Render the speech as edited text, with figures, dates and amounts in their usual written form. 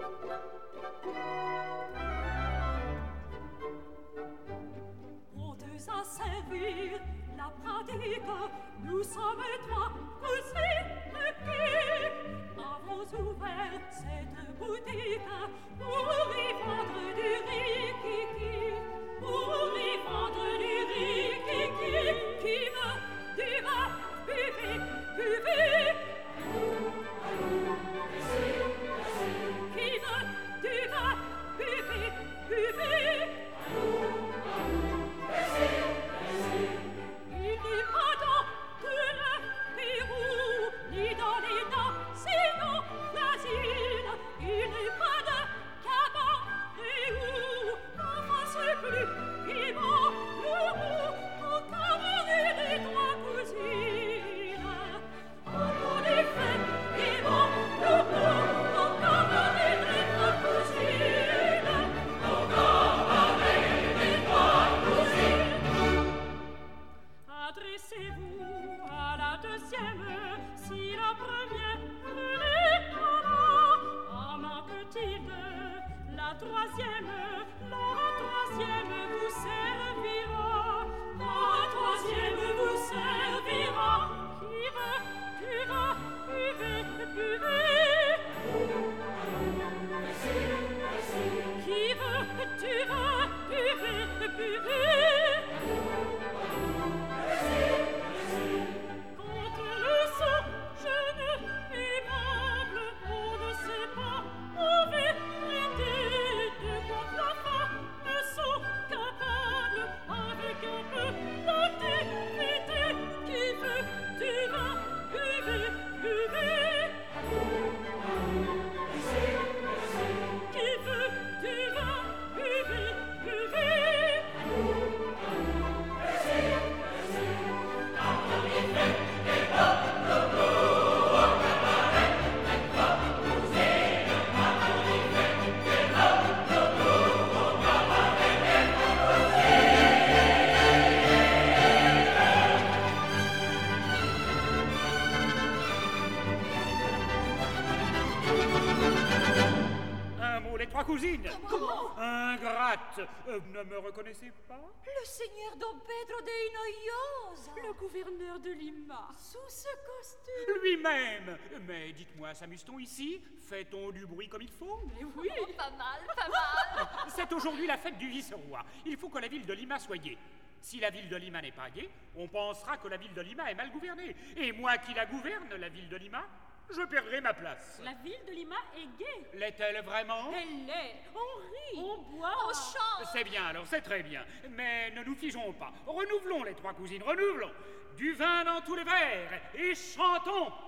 Pour deux à servir la pratique, nous sommes trois cousines qui avons ouvert cette boutique pour y vendre du riz kiki, pour y vendre du riz kiki. Qui veut du vin, buvez, buvez. Qui veut du vin, buvez, buvez. Il n'est pas dans tout le Pérou, ni dans les nations voisines. Il n'est pas de cabaret où enfin c'est plus vivant le roux au cabaret des trois cousines. Quand on est fait vivant le roux au cabaret des trois cousines. Au cabaret des trois cousines. Adressez-vous à la deuxième, si la première n'est pas là. À Mathilde, la troisième vous servira. La troisième vous servira. Qui veut du vin, buvez, buvez. Qui veut du vin, buvez, buvez. Quand le sang jeune et aimable, on ne sait pas en vérité de quoi la femme sont capables avec un peu d'activité. Qui veut du vin, buvez, buvez. Qui veut du vin, buvez, buvez. Un mot, les trois cousines. Comment? Ingrate. Ne me reconnaissez pas? Le seigneur Don Pedro de Hinojosa, le gouverneur de Lima, sous ce costume. Lui-même. Mais dites-moi, s'amuse-t-on ici? Fait-on du bruit comme il faut? Mais oui, Pas mal, pas mal. C'est aujourd'hui la fête du vice-roi. Il faut que la ville de Lima soit gaie. Si la ville de Lima n'est pas gaie, on pensera que la ville de Lima est mal gouvernée. Et moi qui la gouverne, la ville de Lima, je perdrai ma place. la ville de Lima est gaie. L'est-elle vraiment? Elle l'est. On rit, on boit, On chante. C'est bien, alors c'est très bien. Mais ne nous figeons pas. Renouvelons les trois cousines, renouvelons. Du vin dans tous les verres et chantons.